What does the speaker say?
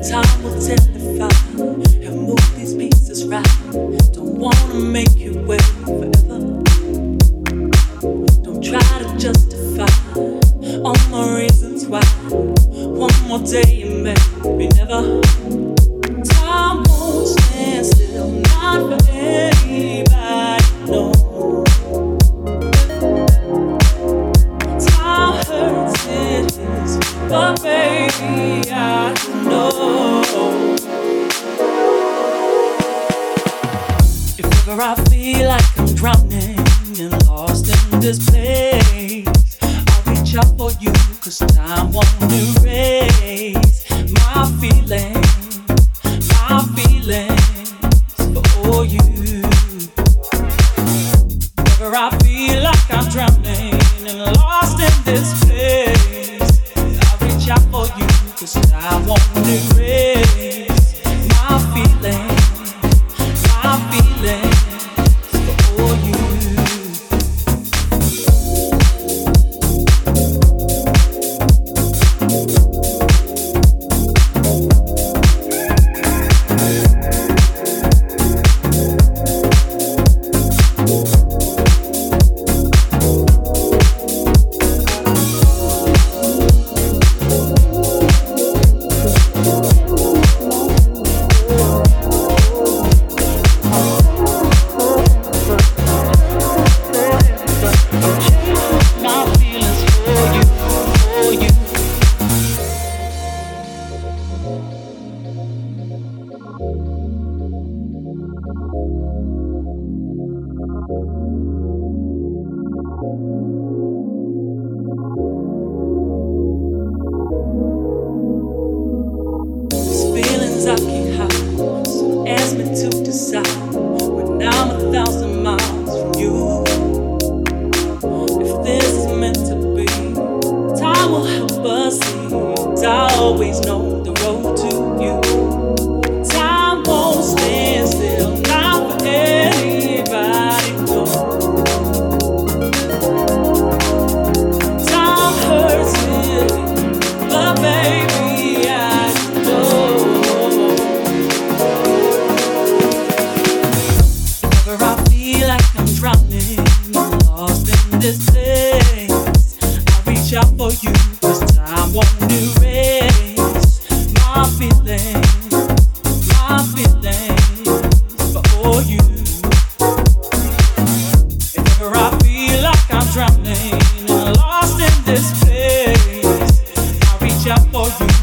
Time will testify and move these pieces right. Don't wanna make you wait forever. Don't try to justify all my reasons why. One more day and maybe never. Time won't stand still, not for anybody, no. Time hurts, it is, but baby, I know. If ever I feel like I'm drowning and lost in this place, I'll reach out for you, 'cause time won't erase my feelings for you. If ever I feel like I'm drowning and lost in this place, I'll reach out for you, 'cause time won't erase my feelings for you. I can't hide, so ask me to decide when I'm 1,000 miles from you. If this is meant to be, time will help us see. I always know the road to you. Time won't stand still, not for anybody, no. Time hurts really, but baby, I know. I feel like I'm drowning, lost in this place. I reach out for you, 'cause time won't erase my feelings for you. If ever I feel like I'm drowning and lost in this place, I reach out for you.